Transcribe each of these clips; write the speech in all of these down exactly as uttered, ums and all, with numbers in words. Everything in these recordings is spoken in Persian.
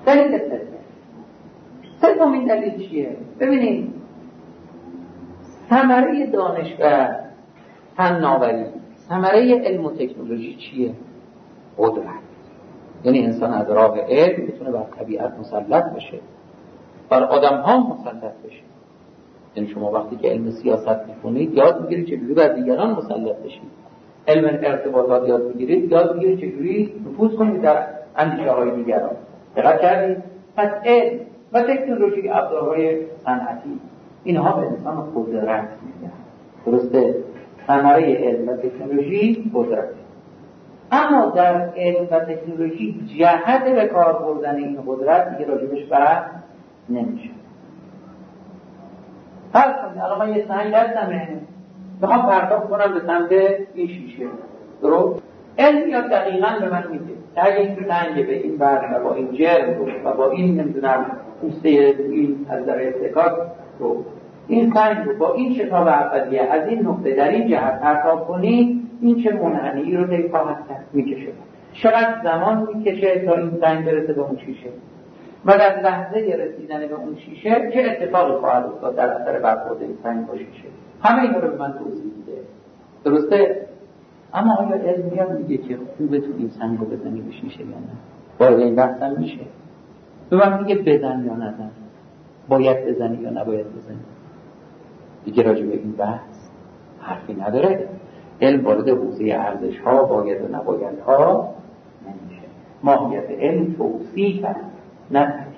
دلیل سوم سومین دلیل چیه؟ ببینید ثمره دانش و فناوری، ثمره علم و تکنولوژی چیه؟ قدرت. یعنی انسان از راه علم میتونه بر طبیعت مسلط بشه، بر آدم ها مسلط بشه. یعنی شما وقتی که علم سیاست میخونید یاد میگیرید چجوری بر دیگران مسلط بشید. علم ارتباطات یاد میگیرید یاد میگیرید چجوری نفوذ کنید در اندیشه های دیگران. دقت کردید؟ پس علم و تکنولوژی، ابزارهای صنعتی، اینها به انسان قدرت میدن. درسته؟ ثمره علم و تکنولوژی قدرت. اما در علم و تکنولوژی جهت به کار بردن این قدرت دیگه راجبش بحث نمیشه. فرض کنید الان من یه سنگ دستمه میخوام پرداخت کنم به سمت این شیشه، درست؟ علم یا دقیقاً به من میگه که اگه این سنگ به این برق و با این جرم رو و با این نمیدونم پوسته این از در احتکاک رو این سنگ رو با این شتاب اولیه از این نقطه در این جهت پرتاب کنی، این چه منحنی رو طی خواهد کرد؟ میکشه. چقدر زمان میکشه تا این سنگ برسه به اون شیشه و در لحظه رسیدن به اون شیشه چه اتفاقی خواهد افتاد در اثر برخورد این سنگ با شیشه؟ همه اینا رو به من توضیح میده. درسته؟ اما آیا علم میاد میگه که خوبه تو این سنگ رو بزنی به شیشه یا نه؟ وارد این بحث هم میشه. به من میگه بزن یا نزن، باید بزنی یا نباید بزنی. دیگه راجع به این بحث حرفی نداره. علم وارد حوزه ارزش ها، باید و نباید ها نمیشه. ماهیت علم توصیف است، نه تکلیف.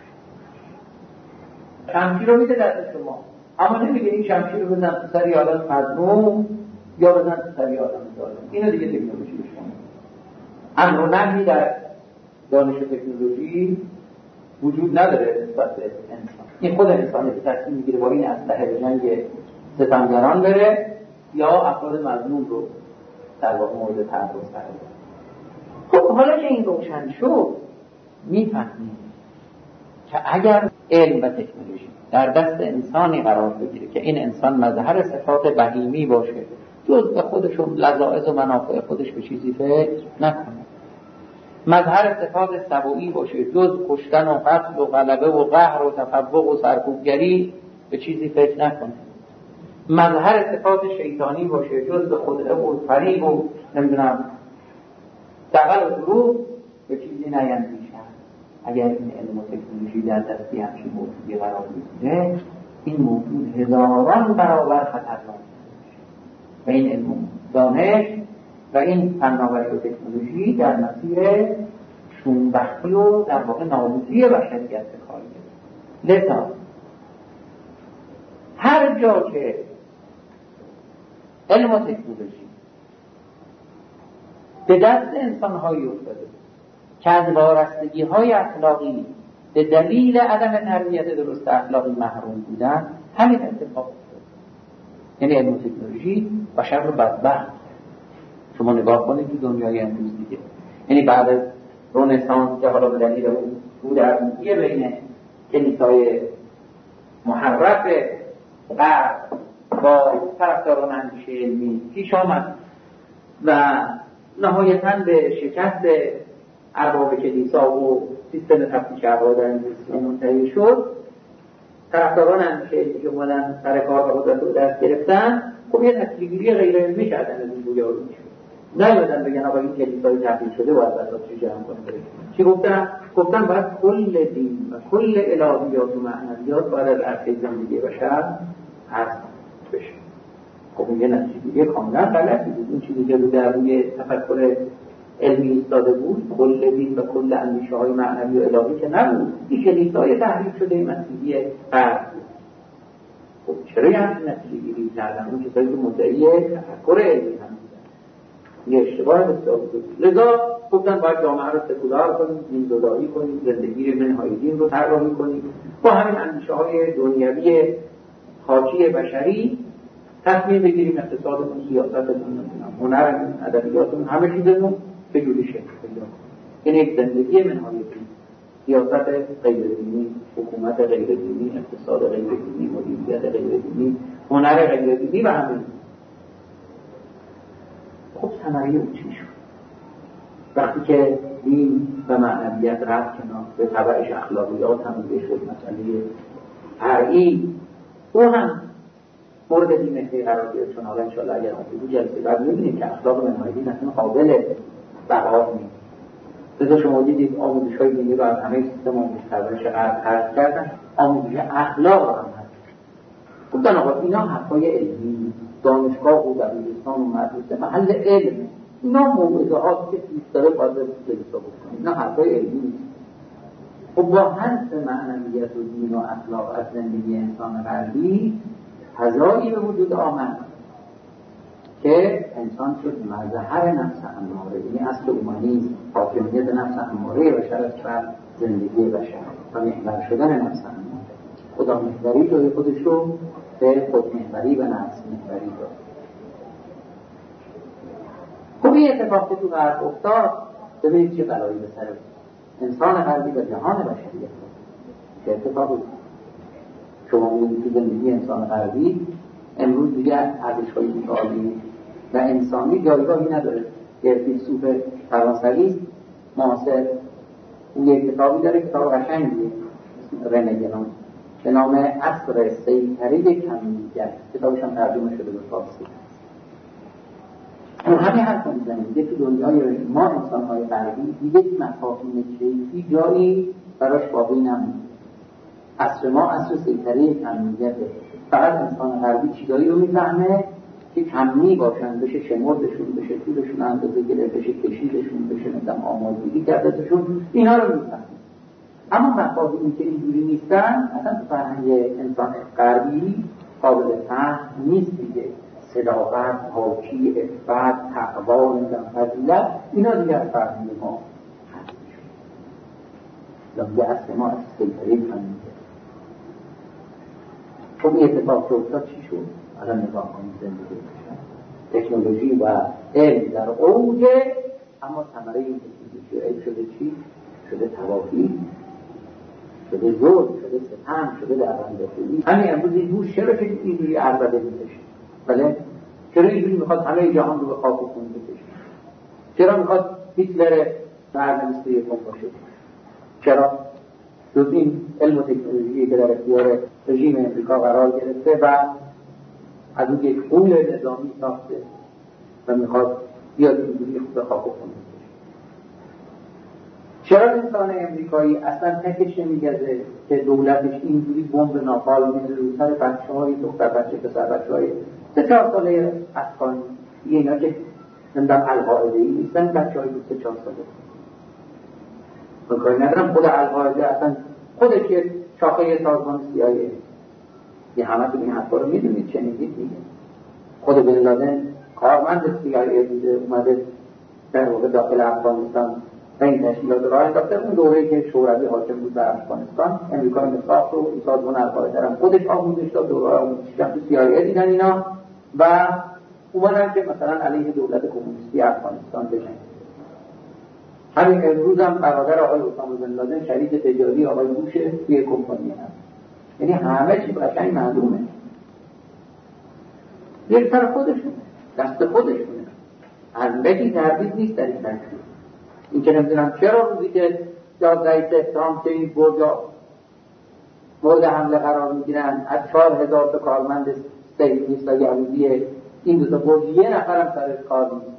شمشیر رو میده دست شما، اما نمیگه این شمشیر رو بزن تو سری آدم مظلوم یا بزن تو سری آدم ظالم. اینو دیگه تکنولوژی شما. امر و نهی در دانش تکنولوژی وجود نداره نسبت به انسان. این خود انسانه که تصمیم میگیره با این اسلحه به جنگ ستمگران بره یا افراد مظلوم رو در واقع مورد تعرض قرار بده. خب حالا که این روشن شد، میفهمیم که اگر علم و تکنولوژی در دست انسانی قرار بگیره که این انسان مظهر صفات بهیمی باشه، جز به خودش و لذائذ و منافع خودش به چیزی فکر نکنه، مظهر صفات سبویی باشه، جز کشتن و قتل و غلبه و قهر و تفوق و سرکوبگری به چیزی فکر نکنه، مظهر صفات شیطانی باشه، جز به خدعه و فریب و نمیدونم دغل و دروغ به چیزی نیندیشن. اگر این علم و تکنولوژی در دستی همچین موجودی قرار بگیره، این موجود هزاران برابر خطرناک و این علم و دانش و این فناوری و تکنولوژی در مسیر شونبختی و در واقع نابودی بشریت به کار گرفت. لذا هر جا که علم و تکنولوژی به دست انسان‌هایی افتاده که از وارستگی‌های اخلاقی به دلیل عدم تربیت درست اخلاقی محروم بودن، همین اتفاق افتاد. یعنی علم و تکنولوژی بشر رو بدبخت. شما نگاه کنید که دنیای امروز دیگه، یعنی بعد از رنسانس که حالا به دلیل اون بود درگیری بین کلیسای محرف غرب با طرفداران اندیشه علمی پیش آمد و نهایتاً به شکست ارباب کلیسا و سیستم تفتیش ارباب در انگلیس منتهی شد. طرفداران اندیشه علمی که اومدن سر کار و قدرت رو دست گرفتن، خب یه نتیجه‌گیری غیر علمی کردن از این رویارو میشد. نیومدن بگن آقا این کلیسای تحویل شده باید بساطش جمع کنه بره. چی گفتن؟ گفتن باید کل دین و کل الهیات و معنویات باید از عرصه زندگی بشر حذف بشه. خب این یه نتیجه‌گیری کاملا غلطی بود. اون چیزی که در روی تفکر علمی ایستاده بود، کل دین و کل اندیشه‌های معنوی و الهی که نبود. این کلیسای تحریف شده مسیحی غرب. خب چرا یه همچین نتیجه‌گیری کردن؟ اون کسایی که مدعی تفکر علمی هم یه اشتباه بسیار بود. لذا گفتن باید جامعه رو سکولار کنیم، دین زدایی کنیم، زندگی منهای دین رو طراحی کنیم، با همین اندیشه های دنیوی حاکی بشری تصمیم بگیریم اقتصادمون، سیاستمون، هنرمون، ادبیاتمون، همه چیزمون به جوری شکل پیدا کنه. این یک زندگی منهای دین، سیاست غیر دینی، حکومت غیر دینی، اقتصاد غیر دینی، مدیریت غیر دینی، هنر غیر دینی و همین. خب ثمره اون چی شد؟ وقتی که دین و معنویت رفت کنار، به تبعش اخلاقیات هم بهش شد مسئله فرعی، او هم مورد بی‌مهری قرار گرفت. چون حالا انشاءالله اگر اون جلسه بعد می‌بینید که اخلاق منهجی اصلا قابل بقا نیست. لذا شما دیدید آموزش‌های دینی رو از همه سیستم آموزش پرورش غرب حذف کردن، آموزش اخلاق رو هم حذف. گفتن آقا اینا حرفای علمی، دانشگاه و دبیرستان و مدرسه محل علم، اینا موعظه‌هاست که دوست داره باید جلسه بکنه، اینا حرفای علمی نیست. خب با حذف معنویت و دین و اخلاق از زندگی انسان غربی فضایی به وجود آمد که انسان شد مظهر نفس اماره، یعنی اصل اومانیسم، حاکمیت نفس اماره بشر بر زندگی بشر و محور شدن نفس اماره. خدا محوری جای خودش رو به خود محوری و نفس محوری داد. خب این اتفاق که تو غرب افتاد، ببینید چه بلایی به سر انسان غربی و جهان بشریت چه اتفاقی. شما می‌بینید تو زندگی انسان غربی امروز دیگه ارزش‌های متعالی و انسانی جایگاهی نداره. یه فیلسوف فرانسوی معاصر اون یک کتابی داره، کتاب قشنگیه، رنه گنون، به نام عصر سیطره کمیگر، کتابش هم ترجمه شده به فارسی. اون همین حرف رو میزنه، میگه تو دنیای ما انسان‌های غربی دیگه مفاهیم کیفی جایی براش باقی نمونده. عصر ما عصر سیطره کمیگره. فقط انسان غربی چیزایی رو میفهمه که کمی باشن، بشه شمردشون، بشه طولشون اندازه گرفت، بشه کشیدشون، بشه نظام آمادگی کردشون، اینا رو میفهمه. اما مفاهیمی که اینجوری نیستن اصلا تو فرهنگ انسان غربی قابل فهم نیست دیگه. صداقت، پاکی، عفت، تقوا، نظام فضیلت، اینا دیگه از فرهنگ ما هست میشون. لابد اصل ما از سیطره کمیگره. خب این اتفاق که افتاد چی شد؟ الان نگاه کنید زندگی بشن تکنولوژی و علم در اوجه، اما ثمره این تکنولوژی و علم شده چی؟ شده تباهی، شده ظلم، شده ستم، شده دربنده‌خوری. همین امروز این روز چرا که اینجوری عربده میکشه؟ بله؟ چرا اینجوری میخواد همه جهان رو به خاک و خون بکشه؟ چرا میخواد هیتلر قرن بیست و یکم باشه؟ چرا؟ جز این علم و تکنولوژی که در اختیار رژیم امریکا قرار گرفته و از اون یک قول نظامی ساخته و میخواد بیاد اینجوری به خاک و خون بکشه. چرا انسان امریکایی اصلا تکش نمیگزه که دولتش اینجوری بمب ناپال میزه رو سر بچه‌های دختر بچه پسر بچه‌های سه چهار ساله افغانی، اینا که نمیدونم القاعده‌ای نیستن، بچه‌های سه چهار ساله. من کاری ندارم، خود القاعده اصلا خودش یه شاخه سازمان سی آی ای، یه همه تو این حرفا رو میدونید چه میگید دیگه. خود بن لادن کارمند سی آی ای بوده، اومده در واقع داخل افغانستان و این تشکیلات راه انداخته. اون دوره‌ای که شوروی حاکم بود در افغانستان، امریکا رو مساخت و این سازمان القاعده هم خودش آموزش داد، دوره آموزشی هم تو سی آی ای دیدن اینا و اومدن که مثلا علیه دولت کمونیستی افغانستان بجنگن. همین امروز هم برادر آقای اسامه بن لادن شریک تجاری آقای بوش توی کمپانی هست. یعنی همه چی قشنگ معلومه، یک طرف خودشونه، دست خودشونه، اندکی تردید نیست در این تکلیف. این که نمیدونم چرا روزی که یاد رئیس احترام که این برجا مورد حمله قرار میگیرن، از چهار هزار تا کارمند سیف نیست و یهودی این دو تا برج یه نفرم سرش کار نیست.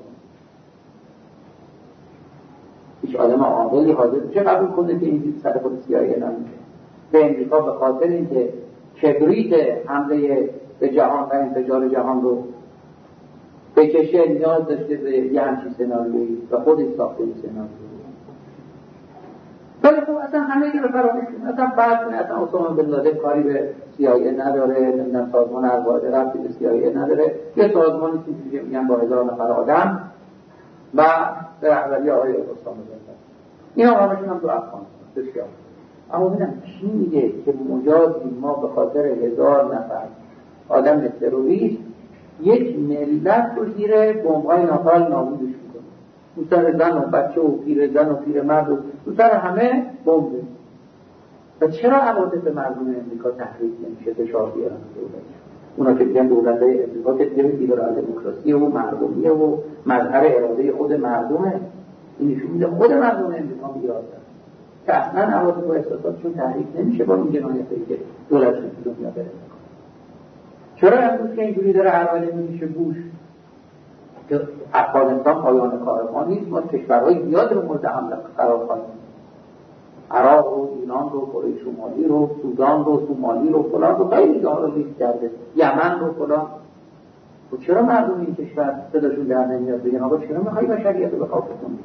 هیچ آدم عاقلی حاضر چه قبول کنه که این سر خود سیاهی نمیشه. به امریکا به خاطر اینکه کبریت حمله به جهان و انفجار جهان رو بکشه نیاز داشته به یه همچین سناریویی و خودش ساخته این سناریویی. ولی خب اصلا همه این رو فراموش کنه، اصلا بحث کنه، اصلا اسامه بن لادن کاری به سی آی ای نداره، نمیدونم سازمان القاعده ربطی به سی آی ای نداره، یه سازمانی که میگن با هزار نفر آدم و به رهبری آقای اسامه بن لادن. اینا همشون هم تو افغانستان بسیار. اما ببینم چی میگه که مجازی ما به خاطر هزار نفر آدم تروریست یک ملت رو زیر بمب‌های ناپال نابودش میکنه، تو سر زن و بچه و پیر زن و پیر مرد و تو سر همه بمبه. و چرا عواطف مردم امریکا تحریک نمیشه فشار بیارن دولت؟ اونا که میگن دولت‌های امریکا که دیگه لیبرال دموکراسی و مردمیه و مظهر اراده خود مردمه، این نشون میده خود مردم امریکا میراثن. که اصلا عواطف و احساساتشون تحریک نمیشه با این جنایتایی که دولتشون تو دنیا داره میکنه. چرا امروز که اینجوری داره عربده میشه بوش که افغانستان پایان کار ما نیست، ما کشورهای زیاد رو مورد حمله قرار خواهیم، عراق رو، ایران رو، کره شمالی رو، سودان رو، سومالی رو، فلان رو، خیلی جاها رو لیست کرده، یمن رو، فلان. و چرا مردم این کشور صداشون در نمیاد بگن آقا چرا میخوایی بشریت رو به خاک بکنی؟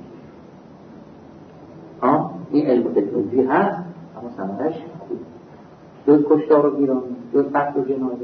ها این علم و تکنولوژی هست اما ثمرش خوب، جز کشتار و گیرانی، جز قتل و جنایت،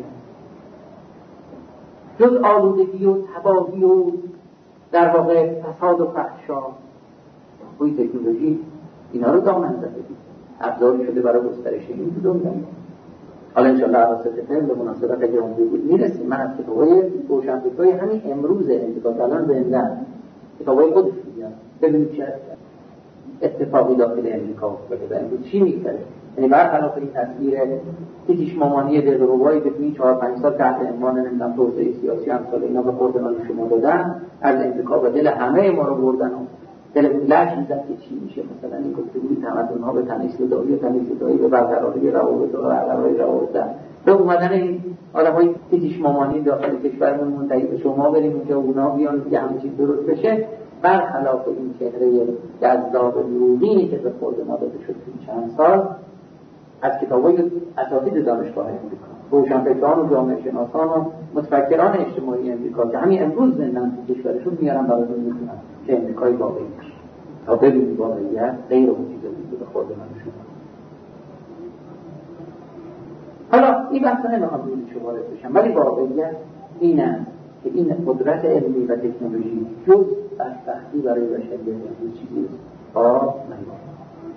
جز آلودگی و تباهی و در واقع فساد و فحشا، این تکنولوژی اینا رو دامن زده دید، ابزاری شده برای گسترش این تو دنیا. حالا انشاءالله عواسط فیلم به مناسبت اگر اونجا بود میرسیم. من از کتابای روشنفکرای همین امروز امریکا الان زندن، کتابای خودش میگن ببینید چه اتفاقی داخل امریکا افتاده و امروز چی میگذره. یعنی برخلاف این تصویر پیش مامانی دلربایی که توی چهار پنج سال تحت عنوان نمیدونم توسعه سیاسی امثال اینا به خورد ما شما دادن، از امریکا به دل همه ما رو بردن و دل لش میزد که چی میشه. مثلا این گفتگوی تمدن‌ها به تنیس دایی و تنیس دایی به برقراری روابط و برقراری روابط به اومدن این آدم‌های پیش مامانی داخل کشورمون منتهی به شما بریم که اونا بیان که همه چیز درست بشه، برخلاف این چهره جذاب نورینی که به خورد ما داده شد این چند سال از کتاب‌های اساتید دانشگاه امریکا، روشنفکران و جامعه شناسان و متفکران اجتماعی امریکا که همین امروز زندن تو کشورشون میارن براتون میخونن که امریکای واقعی میشه تا ببینید واقعیت غیر اون چیزی که به خورد من شما. حالا این بحثا نمیخوام روی شما وارد بشم، ولی واقعیت اینه که این قدرت علمی و تکنولوژی جز بدبختی برای بشریت این چیزی آه نمیشه.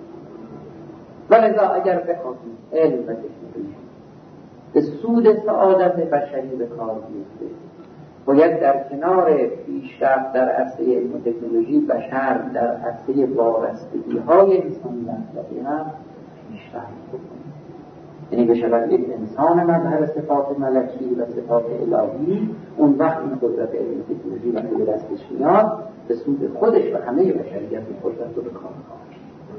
ولذا اگر بخواهیم علم و تکنولوژی به سود سعادت بشری به کار بیفته، باید در کنار پیشرفت در عرصه علم و تکنولوژی بشر در عرصه وابستگی‌های انسانی و اخلاقی هم پیشرفت بکنه. یعنی بشود یک انسان مظهر صفات ملکی و صفات الهی، اون وقت این قدرت علم و تکنولوژی وقتی به دستش میاد به سود خودش و همه بشریت این قدرت رو به کار می‌گیره.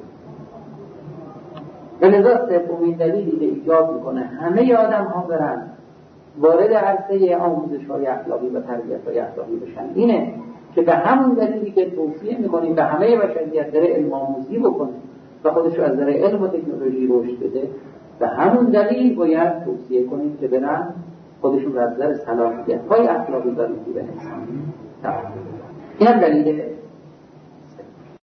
به لذا سومین دلیلی که ایجاد میکنه همه آدم ها برن وارد عرصه آموزش های اخلاقی و تربیت های اخلاقی بشن اینه که به همون دلیلی که توصیه میکنیم به همه بشریت داره علم آموزی بکنه و خودش رو از نظر علم و تکنولوژی رشد بده، به همون دلیل باید توصیه کنیم که برن خودشون رو از نظر صلاحیت های اخلاقی و رسوب انسانی تعامل بدن. این هم دلیل